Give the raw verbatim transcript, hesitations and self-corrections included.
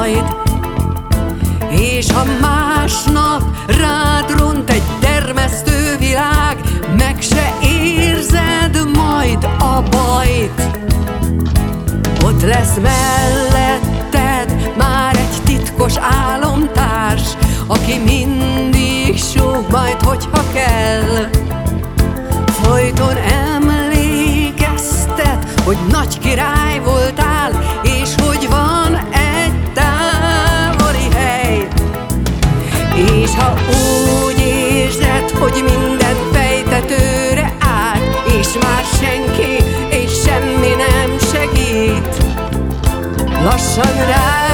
majd. És ha másnap rád ront egy termesztő világ, meg se érzed majd a bajt. Ott lesz melletted már egy titkos álomtárs, aki mindig súg majd, hogyha kell. Folyton emlékeztet, hogy nagy király voltál, és hogy van egy távoli hely. És ha úgy érzed, hogy minden fejtetőre állt, és már senki és semmi nem segít, lassan rá